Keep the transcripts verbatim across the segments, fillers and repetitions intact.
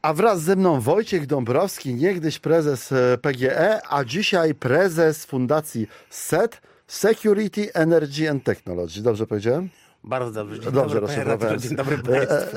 A wraz ze mną Wojciech Dąbrowski, niegdyś prezes P G E, a dzisiaj prezes fundacji S E T, Security, Energy and Technology. Dobrze powiedziałem? Bardzo dobrze. Dzień Dobrze dobry, rozszyfrowałem. Dzień dobry Państwu.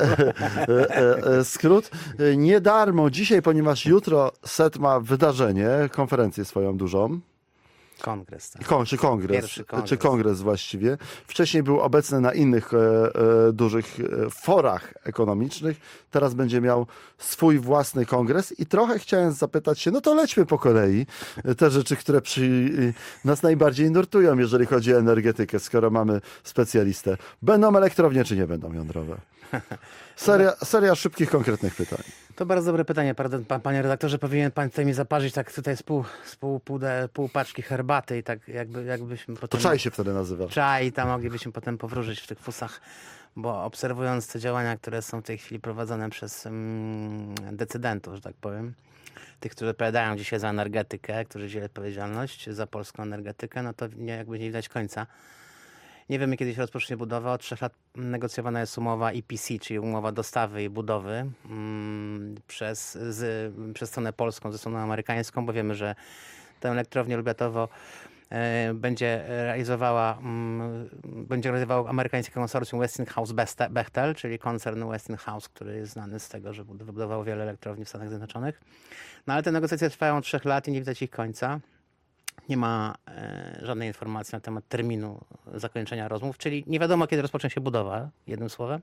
Skrót. Nie darmo dzisiaj, ponieważ jutro S E T ma wydarzenie, konferencję swoją dużą. Kongres. Tak. Kon, czy kongres, Pierwszy kongres. Czy kongres właściwie. Wcześniej był obecny na innych e, e, dużych e, forach ekonomicznych. Teraz będzie miał swój własny kongres i trochę chciałem zapytać się, no to lećmy po kolei. Te rzeczy, które przy, nas najbardziej nurtują, jeżeli chodzi o energetykę, skoro mamy specjalistę. Będą elektrownie, czy nie będą jądrowe? Seria, seria szybkich, konkretnych pytań. To bardzo dobre pytanie, pardon, pan, panie redaktorze. Powinien pan tutaj mi zaparzyć tak tutaj z pół, z pół, pół, de, pół paczki herbaty i tak jakby, jakbyśmy To potem... czaj się wtedy nazywa. Czaj i tam moglibyśmy potem powróżyć w tych fusach, bo obserwując te działania, które są w tej chwili prowadzone przez mm, decydentów, że tak powiem, tych, którzy odpowiadają dzisiaj za energetykę, którzy wzięli odpowiedzialność za polską energetykę, no to nie, jakby nie widać końca. Nie wiemy, kiedy się rozpocznie budowa. Od trzech lat negocjowana jest umowa E P C, czyli umowa dostawy i budowy mm, przez, z, przez stronę polską, ze stroną amerykańską, bo wiemy, że tę elektrownię Lubiatowo e, będzie realizowała mm, będzie realizował amerykańskie konsorcjum Westinghouse Bechtel, czyli koncern Westinghouse, który jest znany z tego, że wybudował wiele elektrowni w Stanach Zjednoczonych. No ale te negocjacje trwają od trzech lat i nie widać ich końca. Nie ma e, żadnej informacji na temat terminu zakończenia rozmów, czyli nie wiadomo, kiedy rozpocznie się budowa, jednym słowem,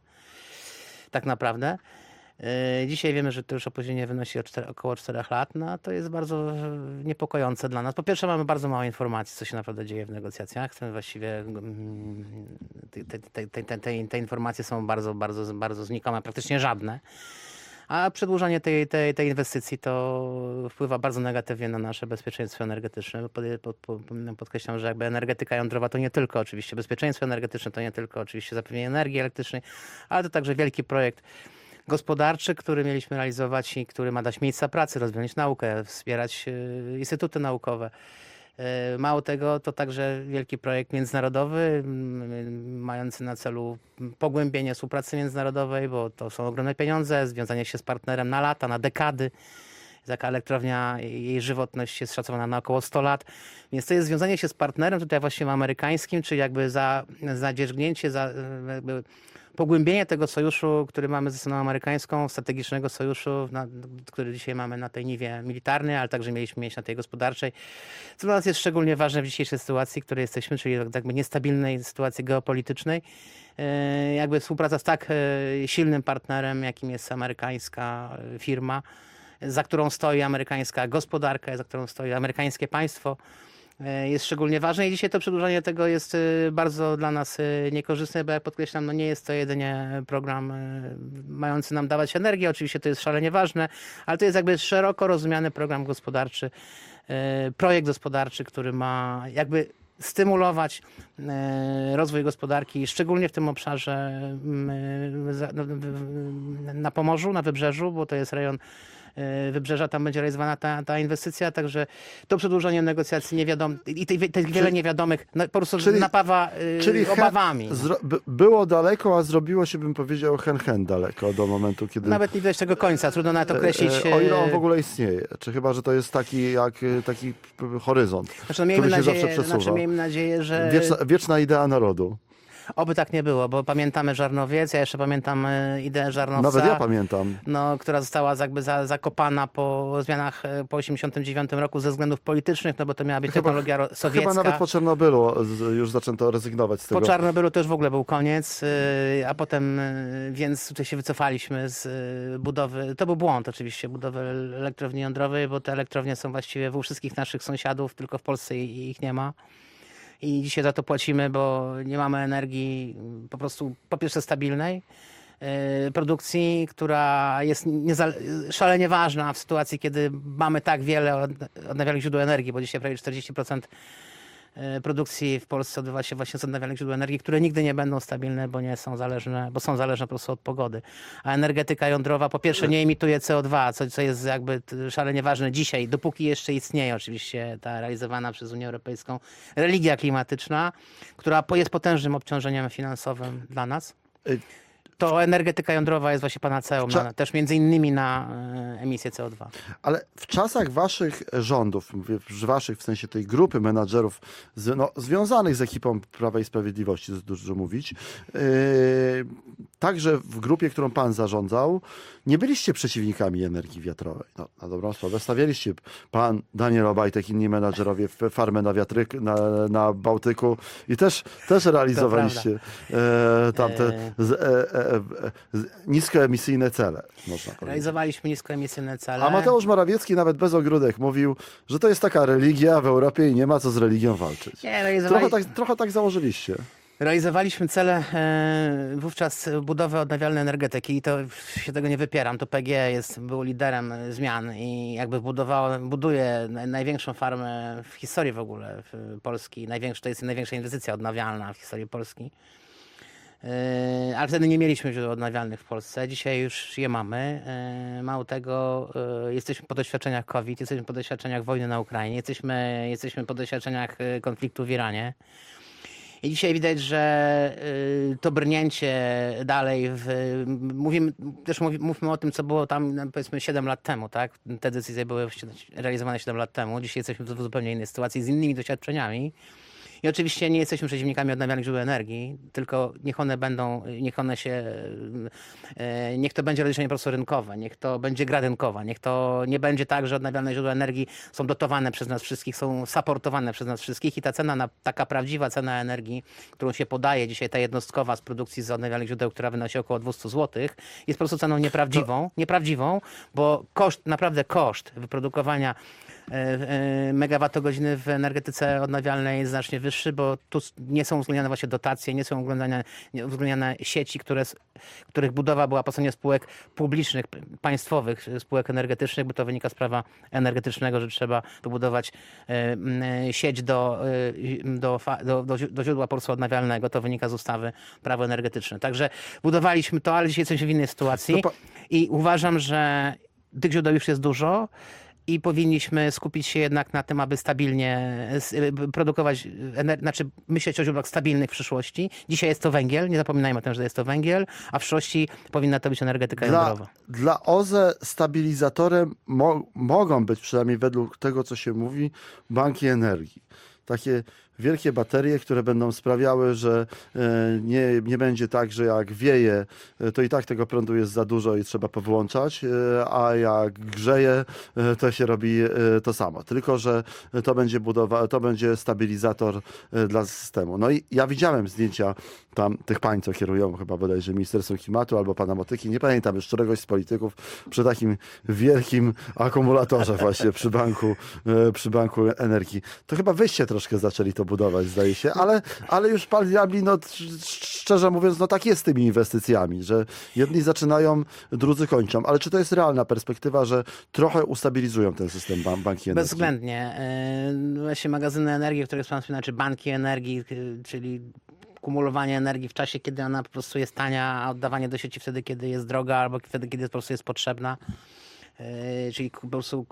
tak naprawdę. E, dzisiaj wiemy, że to już opóźnienie wynosi o cztery, około czterech lat, no a to jest bardzo niepokojące dla nas. Po pierwsze, mamy bardzo mało informacji, co się naprawdę dzieje w negocjacjach. Właściwie mm, te, te, te, te, te, te informacje są bardzo, bardzo, bardzo znikome, praktycznie żadne. A przedłużanie tej, tej, tej inwestycji to wpływa bardzo negatywnie na nasze bezpieczeństwo energetyczne. Pod, pod, pod, podkreślam, że jakby energetyka jądrowa to nie tylko oczywiście bezpieczeństwo energetyczne, to nie tylko oczywiście zapewnienie energii elektrycznej, ale to także wielki projekt gospodarczy, który mieliśmy realizować i który ma dać miejsca pracy, rozwijać naukę, wspierać y, instytuty naukowe. Mało tego, to także wielki projekt międzynarodowy, mający na celu pogłębienie współpracy międzynarodowej, bo to są ogromne pieniądze, związanie się z partnerem na lata, na dekady. Taka elektrownia, jej żywotność jest szacowana na około sto lat. Więc to jest związanie się z partnerem tutaj właśnie amerykańskim, czyli jakby za, zadzierzgnięcie, za jakby pogłębienie tego sojuszu, który mamy ze stroną amerykańską, strategicznego sojuszu, na, który dzisiaj mamy na tej niwie militarnej, ale także mieliśmy mieć na tej gospodarczej. Co dla nas jest szczególnie ważne w dzisiejszej sytuacji, w której jesteśmy, czyli jakby niestabilnej sytuacji geopolitycznej. Jakby współpraca z tak silnym partnerem, jakim jest amerykańska firma, za którą stoi amerykańska gospodarka, za którą stoi amerykańskie państwo, jest szczególnie ważne i dzisiaj to przedłużanie tego jest bardzo dla nas niekorzystne, bo jak podkreślam, no nie jest to jedynie program mający nam dawać energię, oczywiście to jest szalenie ważne, ale to jest jakby szeroko rozumiany program gospodarczy, projekt gospodarczy, który ma jakby stymulować rozwój gospodarki, szczególnie w tym obszarze na Pomorzu, na Wybrzeżu, bo to jest rejon Wybrzeża, tam będzie realizowana ta, ta inwestycja, także to przedłużenie negocjacji nie wiadomo, i tych te wiele niewiadomych no, po prostu czyli, napawa y, czyli obawami. Zro, było daleko, a zrobiło się, bym powiedział, hen hen daleko do momentu, kiedy... Nawet nie widać tego końca, trudno nawet określić... O ile on w ogóle istnieje, czy chyba, że to jest taki jak taki horyzont, znaczy, no, który się nadzieję, zawsze przesuwa. Znaczy, miejmy nadzieję, że... Wieczna, wieczna idea narodu. Oby tak nie było, bo pamiętamy Żarnowiec, ja jeszcze pamiętam ideę Żarnowca. Nawet ja pamiętam. No, która została jakby za, zakopana po zmianach po osiemdziesiątym dziewiątym roku ze względów politycznych, no bo to miała być chyba, technologia sowiecka. Chyba nawet po Czarnobylu już zaczęto rezygnować z tego. Po Czarnobylu to już w ogóle był koniec, a potem, więc tutaj się wycofaliśmy z budowy, to był błąd oczywiście, budowy elektrowni jądrowej, bo te elektrownie są właściwie u wszystkich naszych sąsiadów, tylko w Polsce ich nie ma. I dzisiaj za to płacimy, bo nie mamy energii po prostu po pierwsze stabilnej yy, produkcji, która jest szalenie ważna w sytuacji, kiedy mamy tak wiele od, odnawialnych źródeł energii, bo dzisiaj prawie czterdzieści procent produkcji w Polsce odbywa się właśnie z odnawialnych źródeł energii, które nigdy nie będą stabilne, bo nie są zależne, bo są zależne po prostu od pogody. A energetyka jądrowa po pierwsze nie emituje C O dwa, co, co jest jakby szalenie ważne dzisiaj, dopóki jeszcze istnieje oczywiście ta realizowana przez Unię Europejską religia klimatyczna, która jest potężnym obciążeniem finansowym dla nas. to energetyka jądrowa jest właśnie panaceum, Cza- na, też między innymi na e, emisję C O dwa. Ale w czasach waszych rządów, mówię, że waszych w sensie tej grupy menadżerów z, no, związanych z ekipą Prawa i Sprawiedliwości, to jest dużo mówić, yy, także w grupie, którą pan zarządzał, nie byliście przeciwnikami energii wiatrowej. No, na dobrą sprawę stawialiście pan, Daniel Obajtek, inni menadżerowie w farmę na wiatryk, na, na Bałtyku i też, też realizowaliście e, tamte z, e, e, e, z, niskoemisyjne cele, można powiedzieć. Realizowaliśmy niskoemisyjne cele. A Mateusz Morawiecki nawet bez ogródek mówił, że to jest taka religia w Europie i nie ma co z religią walczyć. Nie, realizowali... Trochę tak, trochę tak założyliście. Realizowaliśmy cele e, wówczas budowy odnawialnej energetyki i to się tego nie wypieram. To P G jest, był liderem zmian i jakby budowało, buduje największą farmę w historii w ogóle w Polski. Największy, to jest największa inwestycja odnawialna w historii Polski. E, ale wtedy nie mieliśmy źródeł odnawialnych w Polsce. Dzisiaj już je mamy. E, mało tego, e, jesteśmy po doświadczeniach COVID, jesteśmy po doświadczeniach wojny na Ukrainie, jesteśmy, jesteśmy po doświadczeniach konfliktu w Iranie. I dzisiaj widać, że y, to brnięcie dalej, w, mówimy, też mówi, mówmy o tym, co było tam no, powiedzmy siedem lat temu, tak? Te decyzje były realizowane siedem lat temu. Dzisiaj jesteśmy w zupełnie innej sytuacji, z innymi doświadczeniami. I oczywiście nie jesteśmy przeciwnikami odnawialnych źródeł energii, tylko niech one będą, niech one się, e, niech to będzie rozliczenie po prostu rynkowe, niech to będzie gra rynkowa, niech to nie będzie tak, że odnawialne źródła energii są dotowane przez nas wszystkich, są supportowane przez nas wszystkich i ta cena, na, taka prawdziwa cena energii, którą się podaje dzisiaj, ta jednostkowa z produkcji z odnawialnych źródeł, która wynosi około dwieście złotych, jest po prostu ceną nieprawdziwą, nieprawdziwą, bo koszt, naprawdę koszt wyprodukowania megawattogodziny w energetyce odnawialnej jest znacznie wyższy, bo tu nie są uwzględniane właśnie dotacje, nie są uwzględniane, nie uwzględniane sieci, które, których budowa była po stronie spółek publicznych, państwowych spółek energetycznych, bo to wynika z prawa energetycznego, że trzeba wybudować sieć do, do, do, do, do źródła po prostu odnawialnego. To wynika z ustawy prawo energetyczne. Także budowaliśmy to, ale dzisiaj jesteśmy w innej sytuacji i uważam, że tych źródeł już jest dużo. I powinniśmy skupić się jednak na tym, aby stabilnie produkować, znaczy myśleć o źródłach stabilnych w przyszłości. Dzisiaj jest to węgiel, nie zapominajmy o tym, że jest to węgiel, a w przyszłości powinna to być energetyka Dla, jądrowa. Dla O Z E stabilizatorem mo mogą być, przynajmniej według tego, co się mówi, banki energii. Takie wielkie baterie, które będą sprawiały, że nie, nie będzie tak, że jak wieje, to i tak tego prądu jest za dużo i trzeba powłączać, a jak grzeje, to się robi to samo. Tylko że to będzie budowa, to będzie stabilizator dla systemu. No i ja widziałem zdjęcia tam tych pań, co kierują chyba bodajże Ministerstwem Klimatu albo pana Motyki, nie pamiętam już któregoś z polityków, przy takim wielkim akumulatorze właśnie przy banku, przy banku energii. To chyba wyście troszkę zaczęli to budować, zdaje się, ale, ale już pan diabli, no szczerze mówiąc, no tak jest z tymi inwestycjami, że jedni zaczynają, drudzy kończą. Ale czy to jest realna perspektywa, że trochę ustabilizują ten system ban banki energii? Bezwzględnie. Właśnie magazyny energii, które są, znaczy banki energii, czyli kumulowanie energii w czasie, kiedy ona po prostu jest tania, a oddawanie do sieci wtedy, kiedy jest droga, albo wtedy, kiedy po prostu jest potrzebna. Czyli po prostu...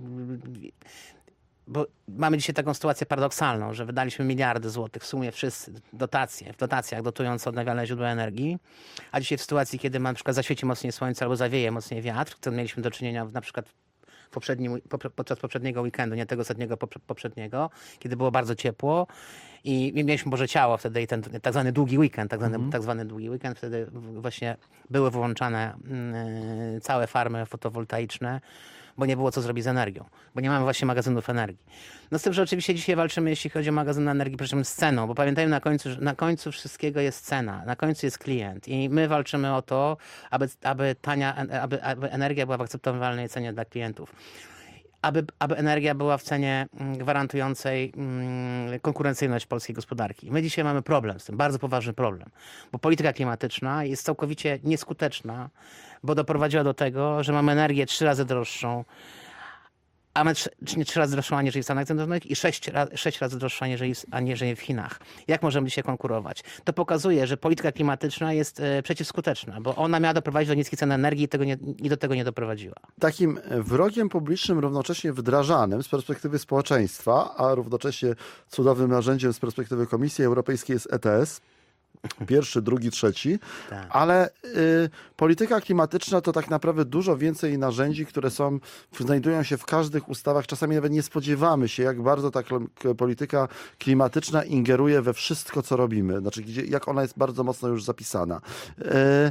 Bo mamy dzisiaj taką sytuację paradoksalną, że wydaliśmy miliardy złotych w sumie wszyscy dotacje, w dotacjach dotując odnawialne źródła energii, a dzisiaj w sytuacji, kiedy na przykład zaświeci mocniej słońce albo zawieje mocniej wiatr, co mieliśmy do czynienia na przykład w poprzednim, podczas poprzedniego weekendu, nie tego ostatniego, poprzedniego, kiedy było bardzo ciepło i mieliśmy Boże Ciało wtedy i ten tak zwany długi weekend, tak zwany, mm. tak zwany długi weekend, wtedy właśnie były wyłączane y, całe farmy fotowoltaiczne, bo nie było co zrobić z energią, bo nie mamy właśnie magazynów energii. No z tym, że oczywiście dzisiaj walczymy, jeśli chodzi o magazyn energii, przy czym z ceną, bo pamiętajmy, na końcu, na końcu wszystkiego jest cena, na końcu jest klient i my walczymy o to, aby, aby, tania, aby, aby energia była w akceptowalnej cenie dla klientów. Aby, aby energia była w cenie gwarantującej konkurencyjność polskiej gospodarki. My dzisiaj mamy problem z tym, bardzo poważny problem, bo polityka klimatyczna jest całkowicie nieskuteczna, bo doprowadziła do tego, że mamy energię trzy razy droższą, a my trzy, nie trzy razy droższą aniżeli w Stanach Zjednoczonych i sześć, sześć razy droższą aniżeli, aniżeli w Chinach. Jak możemy dzisiaj konkurować? To pokazuje, że polityka klimatyczna jest e, przeciwskuteczna, bo ona miała doprowadzić do niskich cen energii i, tego nie, i do tego nie doprowadziła. Takim wrogiem publicznym równocześnie wdrażanym z perspektywy społeczeństwa, a równocześnie cudownym narzędziem z perspektywy Komisji Europejskiej jest E T S. Pierwszy, drugi, trzeci, Tak. ale y, polityka klimatyczna to tak naprawdę dużo więcej narzędzi, które są, znajdują się w każdych ustawach. Czasami nawet nie spodziewamy się, jak bardzo ta kl- polityka klimatyczna ingeruje we wszystko, co robimy. Znaczy, gdzie, jak ona jest bardzo mocno już zapisana. Y,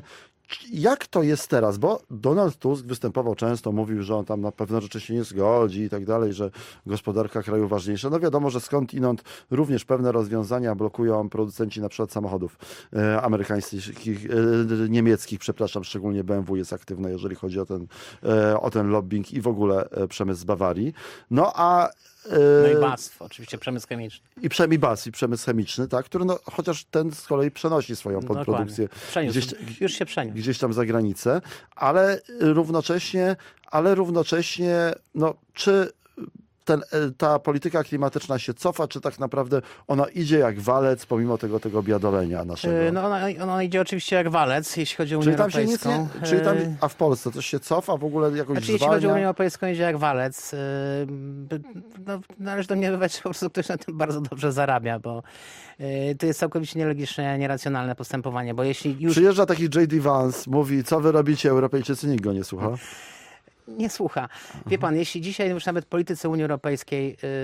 Jak to jest teraz? Bo Donald Tusk występował często, mówił, że on tam na pewne rzeczy się nie zgodzi i tak dalej, że gospodarka kraju ważniejsza. No wiadomo, że skądinąd również pewne rozwiązania blokują producenci na przykład samochodów e, amerykańskich, e, niemieckich, przepraszam, szczególnie B M W jest aktywne, jeżeli chodzi o ten, e, o ten lobbying i w ogóle e, przemysł z Bawarii. No a No i B A S F, oczywiście przemysł chemiczny. I przemysł B A S F, i przemysł chemiczny, tak, który no, chociaż ten z kolei przenosi swoją podprodukcję Przeniósł, gdzieś, już się przeniósł. gdzieś tam za granicę, ale równocześnie, ale równocześnie, no, czy ten, ta polityka klimatyczna się cofa, czy tak naprawdę ona idzie jak walec, pomimo tego, tego biadolenia naszego? Yy, No ona, ona idzie oczywiście jak walec, jeśli chodzi o Unię Czyli tam się nic Europejską. nie, czyli tam, Yy, a w Polsce coś się cofa, w ogóle jakoś Znaczy, jeśli chodzi o Unię zwalnia? Europejską, idzie jak walec. Yy, No, należy domniemywać, że po prostu ktoś na tym bardzo dobrze zarabia, bo yy, to jest całkowicie nielogiczne, nieracjonalne postępowanie, bo jeśli już Przyjeżdża taki J D Vance, mówi, co wy robicie, Europejczycy, nikt go nie słucha. nie słucha. Wie pan, jeśli dzisiaj już nawet politycy Unii Europejskiej yy,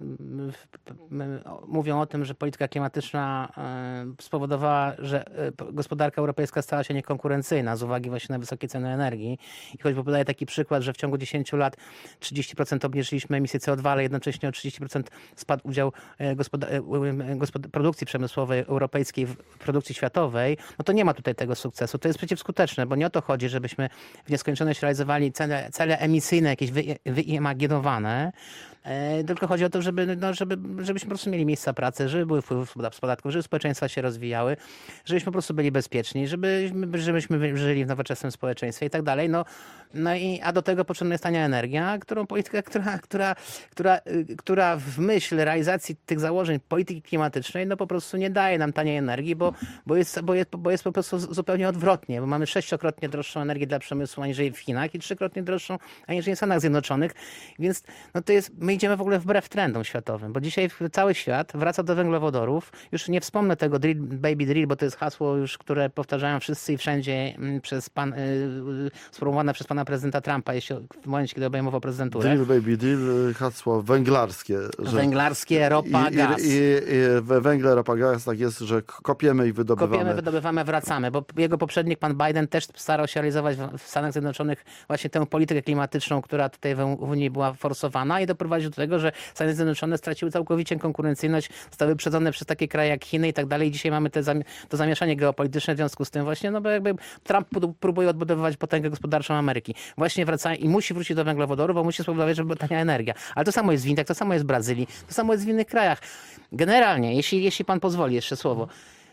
y, y, mówią o tym, że polityka klimatyczna y, spowodowała, że y, gospodarka europejska stała się niekonkurencyjna z uwagi właśnie na wysokie ceny energii. I choćby podaję taki przykład, że w ciągu dziesięciu lat trzydzieści procent obniżyliśmy emisję C O dwa, ale jednocześnie o trzydzieści procent spadł udział y, gospoda- y, gospod- produkcji przemysłowej europejskiej w produkcji światowej, no to nie ma tutaj tego sukcesu. To jest przeciwskuteczne, bo nie o to chodzi, żebyśmy w nieskończoność realizowali cele cele emisyjne, jakieś wy, wyimaginowane, e, tylko chodzi o to, żeby, no, żeby, żebyśmy po prostu mieli miejsca pracy, żeby były wpływy z podatków, żeby społeczeństwa się rozwijały, żebyśmy po prostu byli bezpieczni, żeby, żebyśmy żyli w nowoczesnym społeczeństwie i tak dalej. No, no i, a do tego potrzebna jest tania energia, którą polityka, która, która, która, która w myśl realizacji tych założeń polityki klimatycznej, no po prostu nie daje nam taniej energii, bo, bo, jest, bo, jest, bo jest po prostu zupełnie odwrotnie, bo mamy sześciokrotnie droższą energię dla przemysłu aniżeli w Chinach i trzykrotnie droższą aniżeli w Stanach Zjednoczonych, więc no to jest, my idziemy w ogóle wbrew trendom światowym, bo dzisiaj cały świat wraca do węglowodorów. Już nie wspomnę tego drill, baby drill, bo to jest hasło już, które powtarzają wszyscy i wszędzie przez pan, yy, sformułowane przez pana prezydenta Trumpa, jeśli w momencie, kiedy obejmował prezydenturę. Drill, baby, drill, hasło węglarskie. Że Węglarskie, ropa, i, gaz. I, i, i we węgle, ropa, gaz, tak jest, że kopiemy i wydobywamy. Kopiemy, wydobywamy, wracamy, bo jego poprzednik, pan Biden, też starał się realizować w Stanach Zjednoczonych właśnie tę politykę klimatyczną, która tutaj w Unii była forsowana i doprowadził do tego, że Stany Zjednoczone straciły całkowicie konkurencyjność, zostały wyprzedzone przez takie kraje jak Chiny i tak dalej. Dzisiaj mamy te zami- to zamieszanie geopolityczne w związku z tym właśnie, no bo jakby Trump próbuje odbudowywać potęgę gospodarczą Ameryki. Właśnie wraca i musi wrócić do węglowodoru, bo musi spowodować, żeby była tania energia. Ale to samo jest w Indiach, to samo jest w Brazylii, to samo jest w innych krajach. Generalnie, jeśli, jeśli pan pozwoli, jeszcze słowo,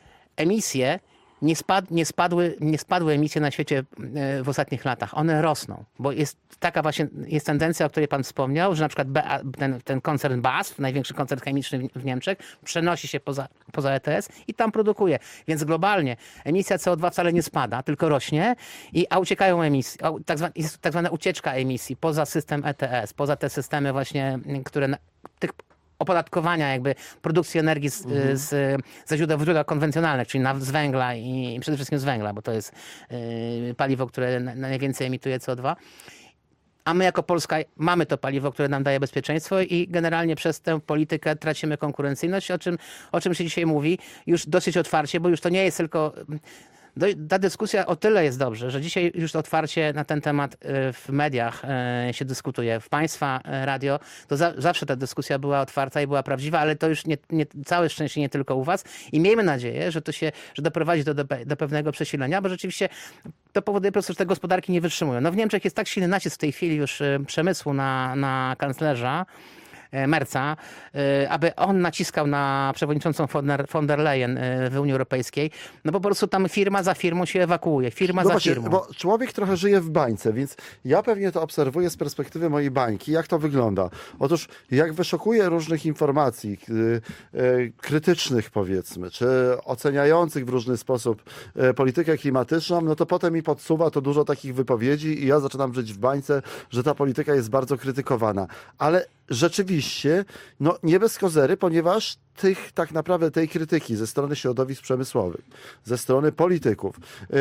emisje Nie, spad, nie, spadły, nie spadły emisje na świecie w ostatnich latach. One rosną, bo jest taka właśnie jest tendencja, o której pan wspomniał, że na przykład B A, ten, ten koncern B A S F, największy koncern chemiczny w Niemczech, przenosi się poza, poza E T S i tam produkuje. Więc globalnie emisja C O dwa wcale nie spada, tylko rośnie, i, a uciekają emisje. Tak zwana, jest tak zwana ucieczka emisji poza system E T S, poza te systemy właśnie, które na, tych opodatkowania jakby produkcji energii z, mhm. z, ze źródeł, źródeł konwencjonalnych, czyli na, z węgla i przede wszystkim z węgla, bo to jest y, paliwo, które na, najwięcej emituje C O dwa. A my jako Polska mamy to paliwo, które nam daje bezpieczeństwo i generalnie przez tę politykę tracimy konkurencyjność, o czym, o czym się dzisiaj mówi już dosyć otwarcie, bo już to nie jest tylko... Ta dyskusja o tyle jest dobrze, że dzisiaj już otwarcie na ten temat w mediach się dyskutuje. W państwa radio to za, zawsze ta dyskusja była otwarta i była prawdziwa, ale to już nie, nie, całe szczęście nie tylko u was. I miejmy nadzieję, że to się, że doprowadzi do, do, do pewnego przesilenia, bo rzeczywiście to powoduje po prostu, że te gospodarki nie wytrzymują. No w Niemczech jest tak silny nacisk w tej chwili już przemysłu na, na kanclerza Merca, aby on naciskał na przewodniczącą von der, von der Leyen w Unii Europejskiej. No po prostu tam firma za firmą się ewakuuje. Firma no za właśnie, firmą. Bo człowiek trochę żyje w bańce, więc ja pewnie to obserwuję z perspektywy mojej bańki. Jak to wygląda? Otóż jak wyszukuję różnych informacji yy, yy, krytycznych, powiedzmy, czy oceniających w różny sposób yy, politykę klimatyczną, no to potem mi podsuwa to dużo takich wypowiedzi i ja zaczynam żyć w bańce, że ta polityka jest bardzo krytykowana. Ale rzeczywiście, no nie bez kozery, ponieważ tych tak naprawdę tej krytyki ze strony środowisk przemysłowych, ze strony polityków,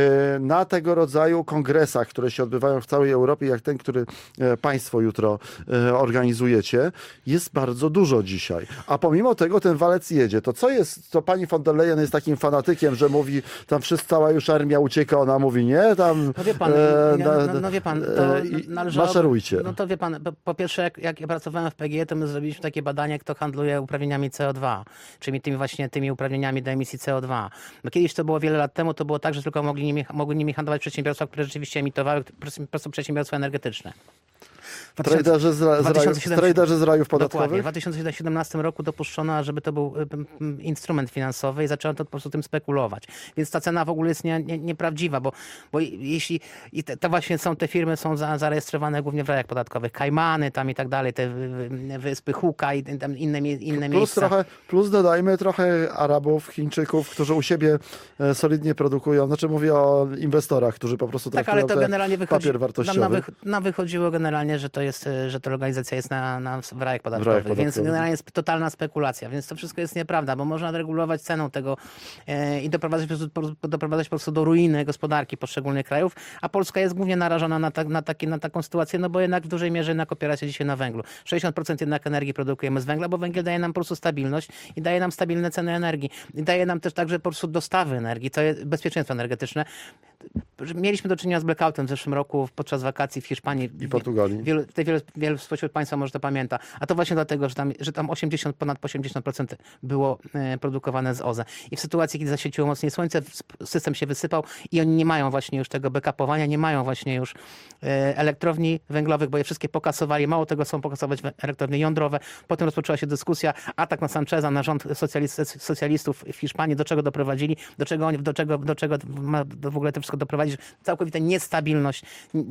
na tego rodzaju kongresach, które się odbywają w całej Europie, jak ten, który państwo jutro organizujecie, jest bardzo dużo dzisiaj. A pomimo tego ten walec jedzie. To co jest, to pani von der Leyen jest takim fanatykiem, że mówi, tam wszyscy, cała już armia ucieka, ona mówi nie, tam no wie pan, e, nie, na, no, no wie pan, to e, należało, maszerujcie. No to wie pan, po, po pierwsze jak, jak ja pracowałem w P G E, to my zrobiliśmy takie badanie, kto handluje uprawnieniami C O dwa, czyli tymi właśnie tymi uprawnieniami do emisji C O dwa. Bo kiedyś to było wiele lat temu, to było tak, że tylko mogli nimi, mogły nimi handlować przedsiębiorstwa, które rzeczywiście emitowały, po prostu przedsiębiorstwa energetyczne. Traderzy z, ra, z, raju, traderzy z rajów podatkowych? Dokładnie. W dwa tysiące siedemnastym roku dopuszczono, żeby to był instrument finansowy i zaczęto po prostu tym spekulować. Więc ta cena w ogóle jest nie, nie, nieprawdziwa, bo, bo jeśli i te, to właśnie są te firmy są za, zarejestrowane głównie w rajach podatkowych, Kajmany tam i tak dalej, te wyspy Huka i tam inne, inne plus miejsca. Trochę, plus dodajmy trochę Arabów, Chińczyków, którzy u siebie solidnie produkują. Znaczy mówię o inwestorach, którzy po prostu tak, ale to generalnie wychodzi, papier wartościowy. Nam, nam, nam wychodziło generalnie, że to jest, że ta organizacja jest na, na, w rajach podatkowych, rajach więc podatkowych. generalnie jest totalna spekulacja, więc to wszystko jest nieprawda, bo można regulować ceną tego e, i doprowadzać po, prostu, doprowadzać po prostu do ruiny gospodarki poszczególnych krajów, a Polska jest głównie narażona na, ta, na, taki, na taką sytuację, no bo jednak w dużej mierze jednak opiera się dzisiaj na węglu. sześćdziesiąt procent jednak energii produkujemy z węgla, bo węgiel daje nam po prostu stabilność i daje nam stabilne ceny energii. I daje nam też także po prostu dostawy energii, to jest bezpieczeństwo energetyczne. Mieliśmy do czynienia z blackoutem w zeszłym roku podczas wakacji w Hiszpanii i Portugalii. Wielu, wielu, wielu spośród Państwa może to pamięta. A to właśnie dlatego, że tam, że tam osiemdziesiąt, ponad osiemdziesiąt procent było e, produkowane z O Z E. I w sytuacji, kiedy zaświeciło mocniej słońce, system się wysypał i oni nie mają właśnie już tego backupowania, nie mają właśnie już e, elektrowni węglowych, bo je wszystkie pokasowali. Mało tego, są pokasować elektrownie jądrowe. Potem rozpoczęła się dyskusja, atak na Sancheza, na rząd socjalist, socjalistów w Hiszpanii, do czego doprowadzili, do czego oni, do czego, do czego ma w ogóle to wszystko doprowadzić. Całkowita niestabilność,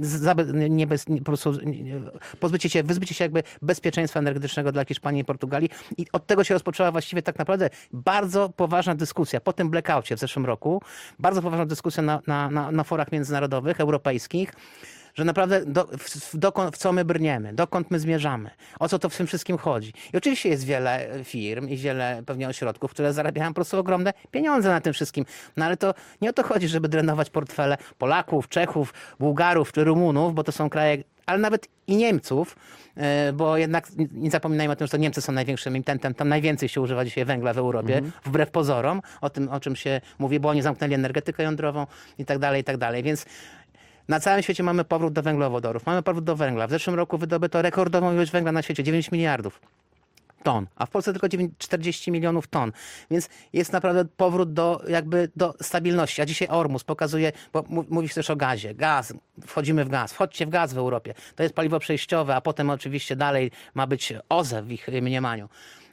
nie bez, po prostu pozbycie się, wyzbycie się jakby bezpieczeństwa energetycznego dla Hiszpanii i Portugalii. I od tego się rozpoczęła właściwie tak naprawdę bardzo poważna dyskusja. Po tym blackoutie w zeszłym roku, bardzo poważna dyskusja na, na, na, na forach międzynarodowych, europejskich, że naprawdę do, w, dokąd, w co my brniemy, dokąd my zmierzamy, o co to w tym wszystkim chodzi. I oczywiście jest wiele firm i wiele pewnie ośrodków, które zarabiają po prostu ogromne pieniądze na tym wszystkim. No ale to nie o to chodzi, żeby drenować portfele Polaków, Czechów, Bułgarów czy Rumunów, bo to są kraje, ale nawet i Niemców, bo jednak nie zapominajmy o tym, że to Niemcy są największym emitentem, tam najwięcej się używa dzisiaj węgla w Europie, mhm. wbrew pozorom, o tym, o czym się mówi, bo oni zamknęli energetykę jądrową i tak dalej, i tak dalej. Więc na całym świecie mamy powrót do węglowodorów, mamy powrót do węgla. W zeszłym roku wydobyto rekordową ilość węgla na świecie, dziewięć miliardów ton, a w Polsce tylko czterdzieści milionów ton. Więc jest naprawdę powrót do jakby do stabilności. A dzisiaj Ormus pokazuje, bo mówi się też o gazie. Gaz, wchodzimy w gaz, wchodźcie w gaz w Europie. To jest paliwo przejściowe, a potem oczywiście dalej ma być O Z E w ich mniemaniu.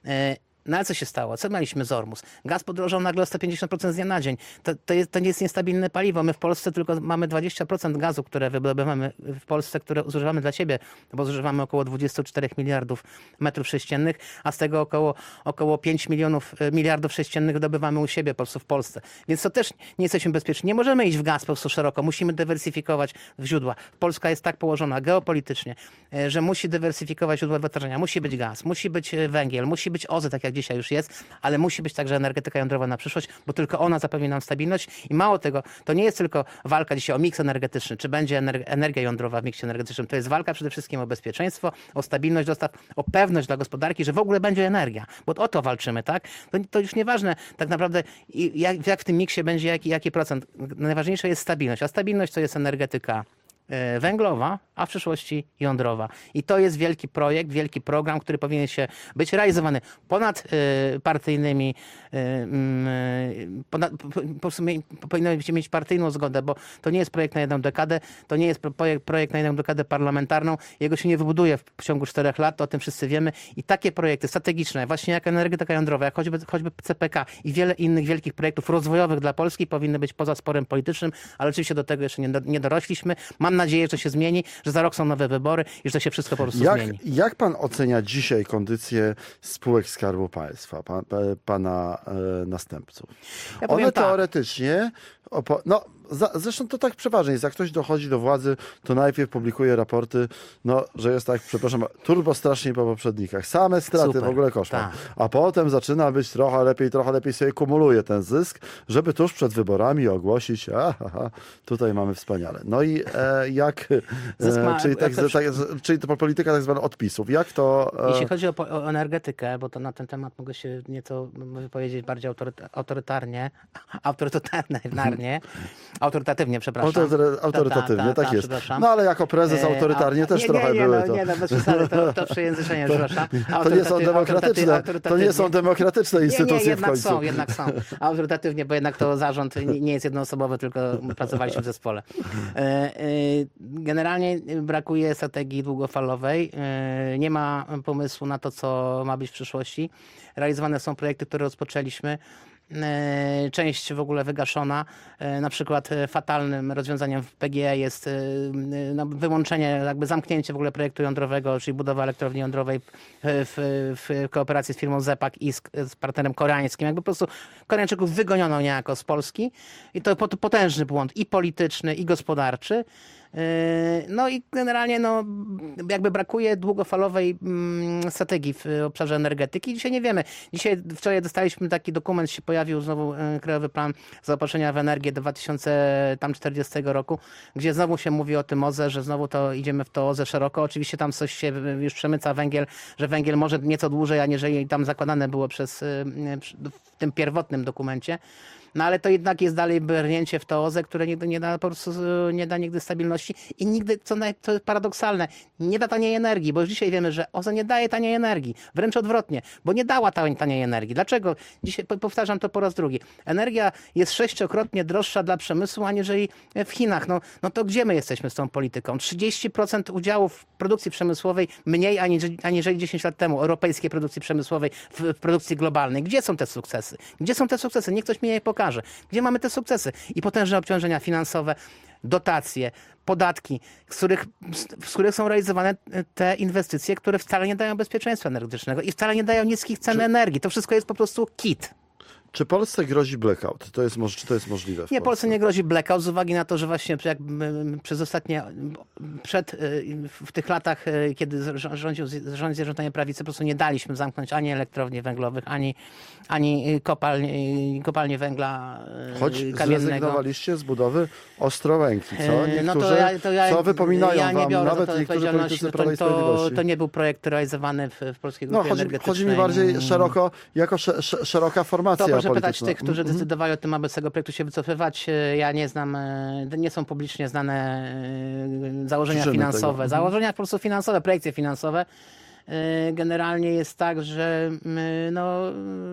No ale co się stało? Co mieliśmy z Ormus? Gaz podrożał nagle o sto pięćdziesiąt procent z dnia na dzień. To, to, jest, to nie jest niestabilne paliwo. My w Polsce tylko mamy dwadzieścia procent gazu, które wydobywamy w Polsce, które zużywamy dla siebie, bo zużywamy około dwadzieścia cztery miliardów metrów sześciennych, a z tego około, około pięć milionów miliardów sześciennych wydobywamy u siebie po prostu w Polsce. Więc to też nie jesteśmy bezpieczni. Nie możemy iść w gaz po prostu szeroko. Musimy dywersyfikować w źródła. Polska jest tak położona geopolitycznie, że musi dywersyfikować źródła wytwarzania. Musi być gaz, musi być węgiel, musi być O Z E, tak jak dzisiaj już jest, ale musi być także energetyka jądrowa na przyszłość, bo tylko ona zapewni nam stabilność i mało tego, to nie jest tylko walka dzisiaj o miks energetyczny, czy będzie energia jądrowa w miksie energetycznym, to jest walka przede wszystkim o bezpieczeństwo, o stabilność dostaw, o pewność dla gospodarki, że w ogóle będzie energia, bo o to walczymy, tak? To, to już nieważne tak naprawdę jak, jak w tym miksie będzie, jaki, jaki procent. Najważniejsza jest stabilność, a stabilność to jest energetyka węglowa, a w przyszłości jądrowa. I to jest wielki projekt, wielki program, który powinien się być realizowany ponad y, partyjnymi, y, y, ponad, po, po prostu powinno mieć partyjną zgodę, bo to nie jest projekt na jedną dekadę, to nie jest projekt, projekt na jedną dekadę parlamentarną, jego się nie wybuduje w, w ciągu czterech lat, to o tym wszyscy wiemy i takie projekty strategiczne, właśnie jak energetyka jądrowa, jak choćby, choćby C P K i wiele innych wielkich projektów rozwojowych dla Polski powinny być poza sporem politycznym, ale oczywiście do tego jeszcze nie, do, nie dorośliśmy. Mam nadzieję, że to się zmieni, że za rok są nowe wybory i że to się wszystko po prostu jak, zmieni. Jak pan ocenia dzisiaj kondycję spółek Skarbu Państwa, pan, pana e, następców? Ja One tak. teoretycznie, Opo- no, za, zresztą to tak przeważnie jest. Jak ktoś dochodzi do władzy, to najpierw publikuje raporty, no, że jest tak, przepraszam, turbo strasznie po poprzednikach. Same straty, Super, w ogóle koszmar. tak. A potem zaczyna być trochę lepiej, trochę lepiej sobie kumuluje ten zysk, żeby tuż przed wyborami ogłosić, aha, tutaj mamy wspaniale. No i e, jak, Zysk ma- e, czyli, tak, jak to- tak, czyli to polityka tak zwana odpisów. Jak to... E, Jeśli chodzi o, po- o energetykę, bo to na ten temat mogę się nieco powiedzieć bardziej autoryta- autorytarnie, autorytarnie, autorytatywnie, przepraszam. Autoryta- autorytatywnie, Ta, ta, ta, tak ta, jest. przepraszam. No ale jako prezes E, autorytarnie a- też nie, trochę nie, nie, były no, to. Nie, no bez przesady, to, to przejęzyczenie, przepraszam. To nie są Autorytaty- demokratyczne, to nie są autorytatywnie. demokratyczne Nie, instytucje nie, w jednak końcu. są, jednak są. Autorytatywnie, bo jednak to zarząd nie nie jest jednoosobowy, tylko pracowaliśmy w zespole. E, e, Generalnie brakuje strategii długofalowej. E, Nie ma pomysłu na to, co ma być w przyszłości. Realizowane są projekty, które rozpoczęliśmy. E, Część w ogóle wygaszona. E, Na przykład e, fatalnym rozwiązaniem w P G E jest e, no, wyłączenie, jakby zamknięcie w ogóle projektu jądrowego, czyli budowa elektrowni jądrowej w, w kooperacji z firmą Zepak i z, z partnerem koreańskim. Jakby po prostu Koreańczyków wygoniono niejako z Polski i to pot- potężny błąd i polityczny, i gospodarczy. Yy, No i generalnie no, jakby brakuje długofalowej mm, strategii w obszarze energetyki. Dzisiaj nie wiemy. Dzisiaj, wczoraj dostaliśmy taki dokument, się pojawił znowu e, Krajowy Plan Zaopatrzenia w Energię do dwa tysiące czterdziestego roku, gdzie znowu się mówi o tym O Z E, że znowu to idziemy w to O Z E szeroko. Oczywiście tam coś się już przemyca węgiel, że węgiel może nieco dłużej, aniżeli tam zakładane było przez e, przy- w tym pierwotnym dokumencie. No ale to jednak jest dalej brnięcie w to O Z E, które nigdy nie da po prostu e, nie da nigdy stabilności i nigdy, co, naj, co jest paradoksalne, nie da taniej energii, bo już dzisiaj wiemy, że O Z E nie daje taniej energii. Wręcz odwrotnie, bo nie dała taniej, taniej energii. Dlaczego? Dzisiaj po- powtarzam to po raz drugi. Energia jest sześciokrotnie droższa dla przemysłu, aniżeli w Chinach. No, no to gdzie my jesteśmy z tą polityką? trzydzieści procent udziału w produkcji przemysłowej mniej aniżeli, aniżeli dziesięć lat temu, europejskiej produkcji przemysłowej w, w produkcji globalnej. Gdzie są te sukcesy? Gdzie są te sukcesy? Niech ktoś mi je pokaże. Gdzie mamy te sukcesy? I potężne obciążenia finansowe, dotacje, podatki, z których, z których są realizowane te inwestycje, które wcale nie dają bezpieczeństwa energetycznego i wcale nie dają niskich cen energii. To wszystko jest po prostu kit. Czy Polsce grozi blackout? To jest, moż- czy to jest możliwe w Nie, Polsce? Polsce nie grozi blackout z uwagi na to, że właśnie jak mm, przez ostatnie, przed, y, w tych latach, y, kiedy zrządził rząd Zjednoczonej Prawicy, po prostu nie daliśmy zamknąć ani elektrowni węglowych, ani, ani kopalni, kopalni węgla y, Choć kamiennego. zrezygnowaliście z budowy Ostrołęki, co? E, Niektórzy, no to ja, to ja, co wypominają ja nie wam biorę nawet za to niektórzy politycy odpowiedzialności. Prawa i To, to, Sprawiedliwości. to nie był projekt realizowany w, w Polskiej No, Grupie chodzi, Energetycznej. chodzi mi bardziej szeroko, jako sze, sze, szeroka formacja To proszę polityczna. pytać tych, którzy decydowali o tym, aby z tego projektu się wycofywać. E, Ja nie znam, e, nie są publicznie znane e, założenia Przyczyny finansowe. tego. Założenia po prostu finansowe, projekcje finansowe. E, Generalnie jest tak, że mm, no,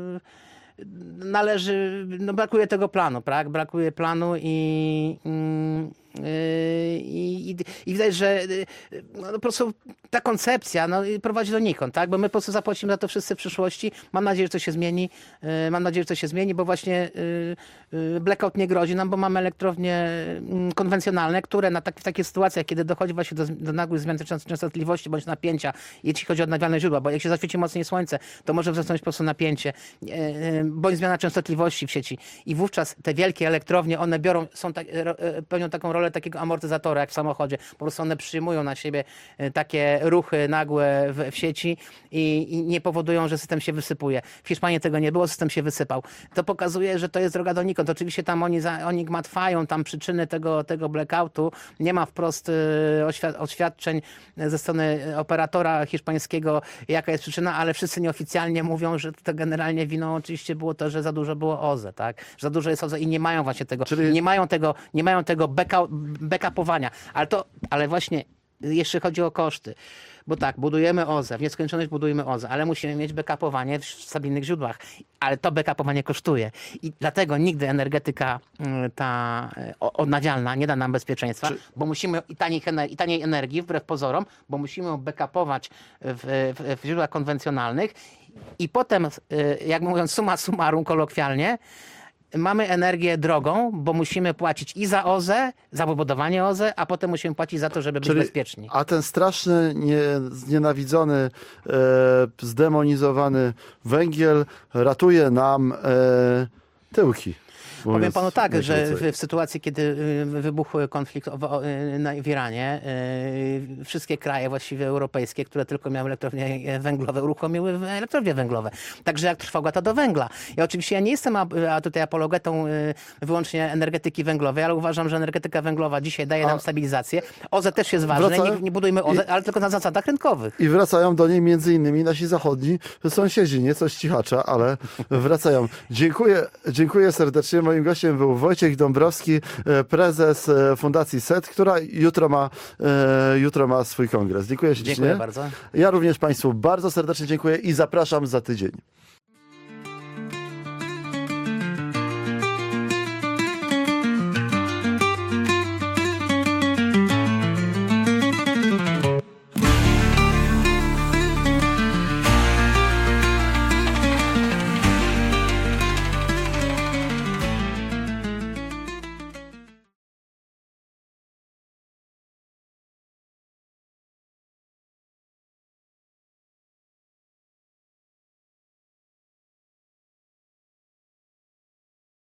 e, należy, no brakuje tego planu, tak? Brakuje planu i, mm, yy, i, i, i widać, że yy, no, po prostu ta koncepcja no, prowadzi donikąd, tak? Bo my po prostu zapłacimy za to wszyscy w przyszłości. Mam nadzieję, że to się zmieni. Yy, Mam nadzieję, że to się zmieni, bo właśnie yy, yy, blackout nie grozi nam, bo mamy elektrownie yy, konwencjonalne, które na tak, w takich sytuacjach, kiedy dochodzi właśnie do, do nagłych zmian częst- częstotliwości bądź napięcia, jeśli chodzi o odnawialne źródła, bo jak się zaświeci mocniej słońce, to może wzrosnąć po prostu napięcie, yy, yy, bądź zmiana częstotliwości w sieci. I wówczas te wielkie elektrownie, one biorą, są tak, ro- yy, pełnią taką rolę takiego amortyzatora, jak w samochodzie. Po prostu one przyjmują na siebie yy, takie ruchy nagłe w, w sieci i, i nie powodują, że system się wysypuje. W Hiszpanii tego nie było, system się wysypał. To pokazuje, że to jest droga donikąd. Oczywiście tam oni, za, oni gmatwają tam przyczyny tego, tego blackoutu. Nie ma wprost y, oświad- oświadczeń ze strony operatora hiszpańskiego, jaka jest przyczyna, ale wszyscy nieoficjalnie mówią, że to generalnie winą oczywiście było to, że za dużo było O Z E, tak? Że za dużo jest O Z E i nie mają właśnie tego, Czyli- nie mają tego, nie mają tego backup, backupowania. Ale to, ale właśnie jeszcze chodzi o koszty. Bo tak, budujemy O Z E, w nieskończoność budujemy O Z E, ale musimy mieć backupowanie w stabilnych źródłach. Ale to backupowanie kosztuje. I dlatego nigdy energetyka y, ta y, o- odnawialna nie da nam bezpieczeństwa, Czy- bo musimy i taniej, ener- i taniej energii, wbrew pozorom, bo musimy ją backupować w, w, w źródłach konwencjonalnych i potem, y, jak mówiąc summa summarum kolokwialnie, mamy energię drogą, bo musimy płacić i za O Z E, za wybudowanie O Z E, a potem musimy płacić za to, żeby być Czyli- bezpieczni. A ten straszny, nie, znienawidzony, e, zdemonizowany węgiel ratuje nam e, tyłki. Powiem mówiąc panu tak, że najkrócej. w, w sytuacji, kiedy y, wybuchł konflikt w, o- y, na- w Iranie, y, wszystkie kraje właściwie europejskie, które tylko miały elektrownie węglowe, uruchomiły elektrownie węglowe. Także jak trwa to do węgla. Ja oczywiście ja nie jestem a, a tutaj apologetą y, wyłącznie energetyki węglowej, ale uważam, że energetyka węglowa dzisiaj daje nam A- stabilizację. O Z E też jest ważne, Wracają- nie, nie budujmy O Z E, ale tylko na zasadach rynkowych. I wracają do niej między innymi nasi zachodni sąsiedzi, nieco ścichacza, ale wracają. Dziękuję, dziękuję serdecznie. Moim gościem był Wojciech Dąbrowski, e, prezes e, Fundacji S E T, która jutro ma, e, jutro ma swój kongres. Dziękuję ślicznie. Dziękuję bardzo. Ja również Państwu bardzo serdecznie dziękuję i zapraszam za tydzień.